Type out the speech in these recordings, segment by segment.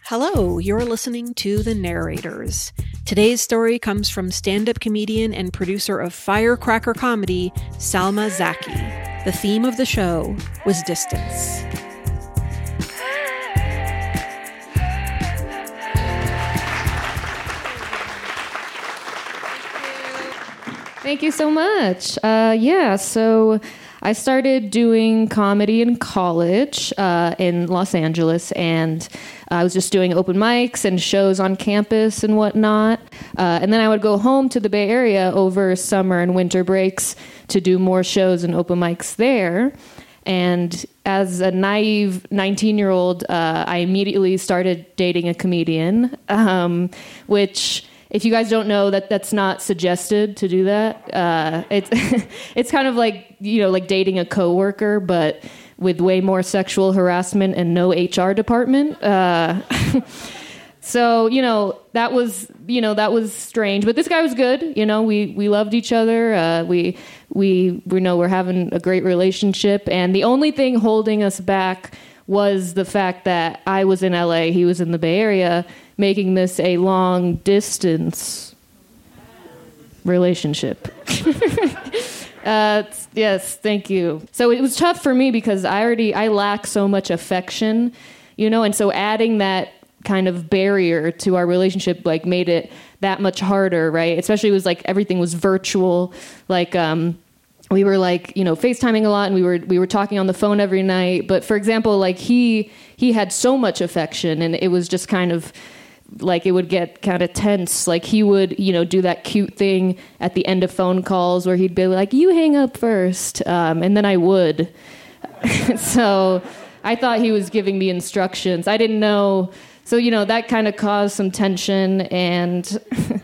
Hello, you're listening to The Narrators. Today's story comes from stand-up comedian and producer of Firecracker Comedy, Salma Zaki. The theme of the show was distance. Thank you so much. So I started doing comedy in college in Los Angeles, and I was just doing open mics and shows on campus and whatnot. And then I would go home to the Bay Area over summer and winter breaks to do more shows and open mics there. And as a naive 19-year-old, I immediately started dating a comedian, which... If you guys don't know, that's not suggested to do that. It's kind of like, like dating a coworker, but with way more sexual harassment and no HR department. So, that was strange. But this guy was good. We loved each other. We're having a great relationship. And the only thing holding us back was the fact that I was in LA, he was in the Bay Area, making this a long distance relationship. Yes, thank you. So it was tough for me because I lack so much affection, and so adding that kind of barrier to our relationship made it that much harder, right? Especially it was everything was virtual, we were FaceTiming a lot, and we were talking on the phone every night. But for example, he had so much affection, and it was just kind of it would get kind of tense. He would, do that cute thing at the end of phone calls where he'd be like, "You hang up first," and then I would. So I thought he was giving me instructions. I didn't know. So, that kind of caused some tension, and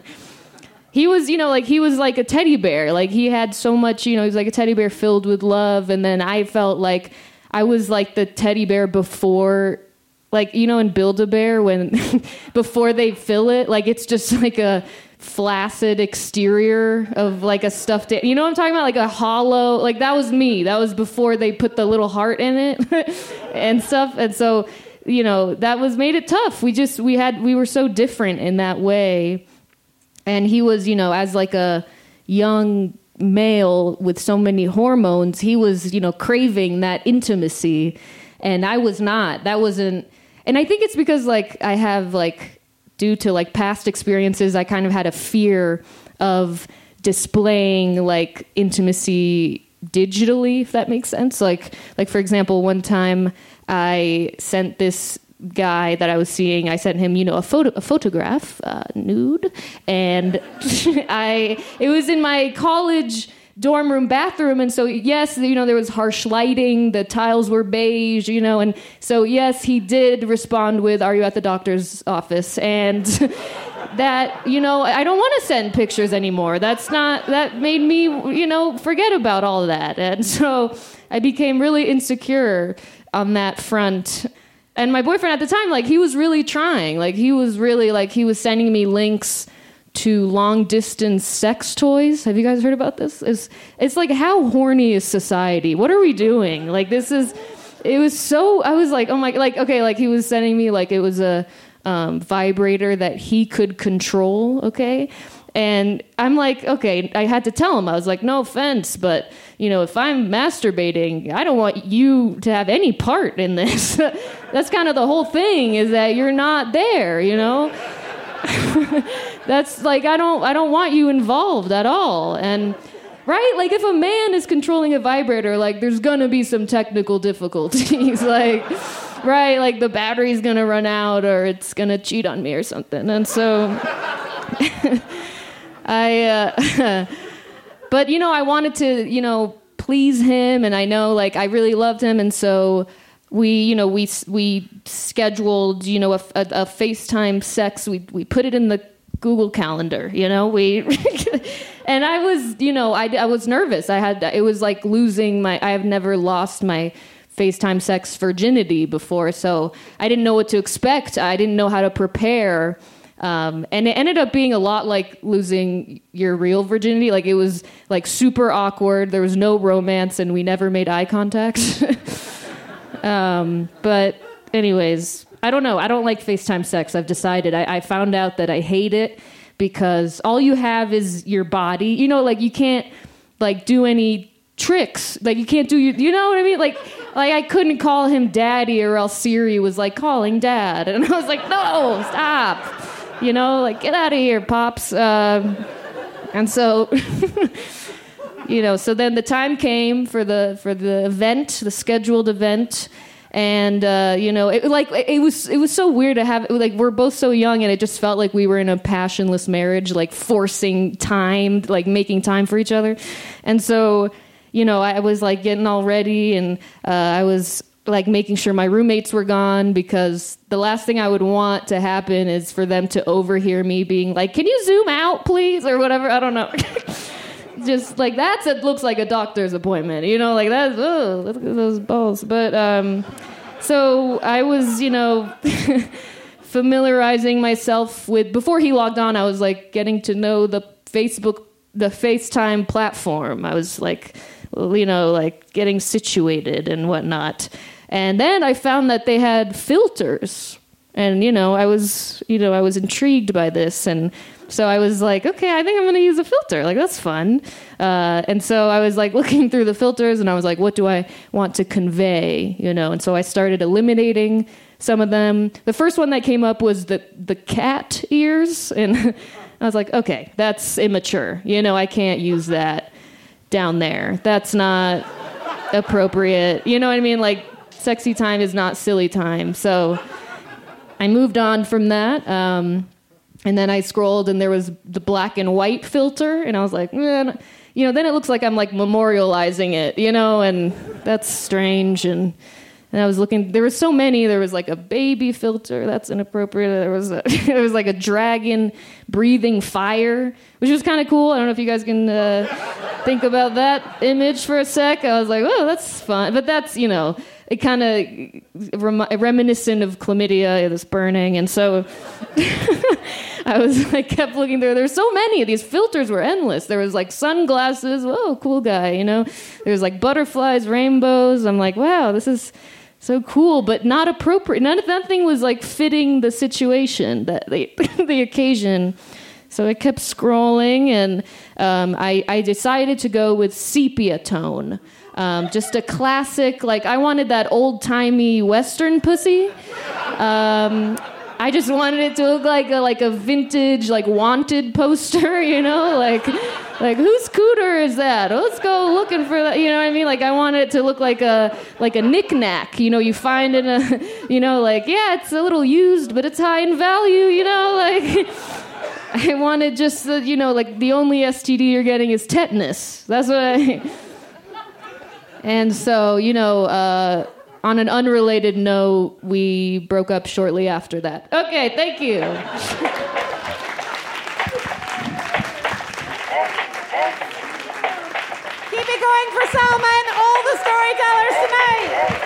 he was, he was like a teddy bear. He had so much, he was like a teddy bear filled with love. And then I felt like I was like the teddy bear before, in Build-A-Bear, when before they fill it, it's just like a flaccid exterior of a stuffed, what I'm talking about? A hollow, that was me. That was before they put the little heart in it and stuff. And so, that made it tough. We were so different in that way. And he was, as a young male with so many hormones, he was, craving that intimacy. And I was not. That wasn't. And I think it's because, I have, due to, past experiences, I kind of had a fear of displaying, intimacy digitally, if that makes sense. For example, one time I sent this guy that I was seeing, I sent him, a photograph, nude, and it was in my college dorm room bathroom, and so yes, there was harsh lighting, the tiles were beige, and so yes, he did respond with, "Are you at the doctor's office?" And that, I don't want to send pictures anymore. That made me, forget about all of that, and so I became really insecure on that front. And my boyfriend at the time, he was really trying. He was sending me links to long-distance sex toys. Have you guys heard about this? It's how horny is society? What are we doing? It was so, I was like, oh my, okay, he was sending me, it was a vibrator that he could control, okay? And I'm okay, I had to tell him. I was like, no offense, but, if I'm masturbating, I don't want you to have any part in this. That's kind of the whole thing, is that you're not there, That's I don't want you involved at all. And, right? If a man is controlling a vibrator, there's gonna be some technical difficulties. Right? The battery's gonna run out, or it's gonna cheat on me or something. And so... but, I wanted to, please him, and I know, I really loved him, and so we scheduled, a FaceTime sex. We put it in the Google Calendar, and I was, I was nervous. It was losing I have never lost my FaceTime sex virginity before, so I didn't know what to expect. I didn't know how to prepare. And it ended up being a lot like losing your real virginity. It was super awkward. There was no romance, and we never made eye contact. But anyways, I don't know. I don't like FaceTime sex. I've decided. I found out that I hate it because all you have is your body. You know, like you can't like do any tricks. Like you can't do, you know what I mean? Like I couldn't call him daddy or else Siri was like calling dad. And I was like, no, stop. You know, like get out of here, Pops. And so, you know, so then the time came for the event, the scheduled event. And, you know, it was so weird to have, like, we're both so young and it just felt like we were in a passionless marriage, like forcing time, like making time for each other. And so, you know, I was like getting all ready and I was like making sure my roommates were gone because the last thing I would want to happen is for them to overhear me being like, can you zoom out, please? Or whatever. I don't know. Just like it looks like a doctor's appointment, you know, like that's, oh, look at those balls. But so I was, you know, familiarizing myself with, before he logged on, I was like getting to know the FaceTime platform. I was like, you know, like getting situated and whatnot. And then I found that they had filters. And, you know, I was intrigued by this. And so I was like, okay, I think I'm going to use a filter. Like, that's fun. And so I was like looking through the filters and I was like, what do I want to convey? You know, and so I started eliminating some of them. The first one that came up was the cat ears. And I was like, okay, that's immature. You know, I can't use that down there. That's not appropriate. You know what I mean? Like, sexy time is not silly time. So I moved on from that. And then I scrolled and there was the black and white filter. And I was like, you know, then it looks like I'm like memorializing it, you know, and that's strange. And I was looking, there were so many. There was like a baby filter. That's inappropriate. There was like a dragon breathing fire, which was kind of cool. I don't know if you guys can think about that image for a sec. I was like, oh, that's fun. But that's, you know, it kind of reminiscent of chlamydia, this burning. And so I kept looking through. There's so many of these filters were endless. There was like sunglasses. Whoa, cool guy, you know. There was like butterflies, rainbows. I'm like, wow, this is so cool, but not appropriate. Nothing was like fitting the situation, the occasion. So I kept scrolling, and I decided to go with sepia tone. Just a classic, like I wanted that old-timey Western pussy. I just wanted it to look like a vintage, like Wanted poster, you know, like whose scooter is that? Let's go looking for that. You know what I mean? Like I wanted it to look like a knick-knack, you know, you find in a, you know, like, yeah, it's a little used, but it's high in value, you know, like I wanted just, you know, like the only STD you're getting is tetanus. That's what And so, you know, on an unrelated note, we broke up shortly after that. Okay, thank you. Keep it going for Salma and all the storytellers tonight.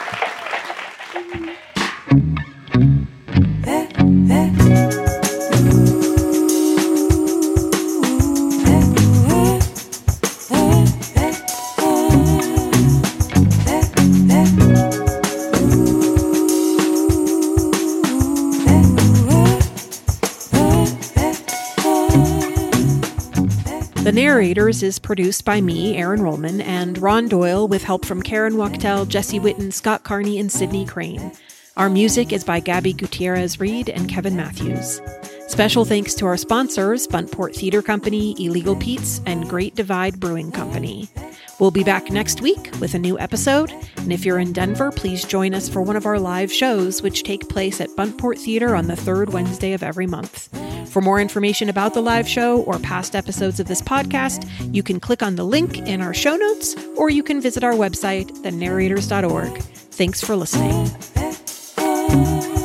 The Narrators is produced by me, Erin Rollman, and Ron Doyle with help from Karen Wachtel, Jesse Witten, Scott Carney, and Sydney Crane. Our music is by Gabby Gutierrez-Reed and Kevin Matthews. Special thanks to our sponsors, Buntport Theater Company, Illegal Pete's, and Great Divide Brewing Company. We'll be back next week with a new episode, and if you're in Denver, please join us for one of our live shows, which take place at Buntport Theater on the third Wednesday of every month. For more information about the live show or past episodes of this podcast, you can click on the link in our show notes, or you can visit our website, thenarrators.org. Thanks for listening.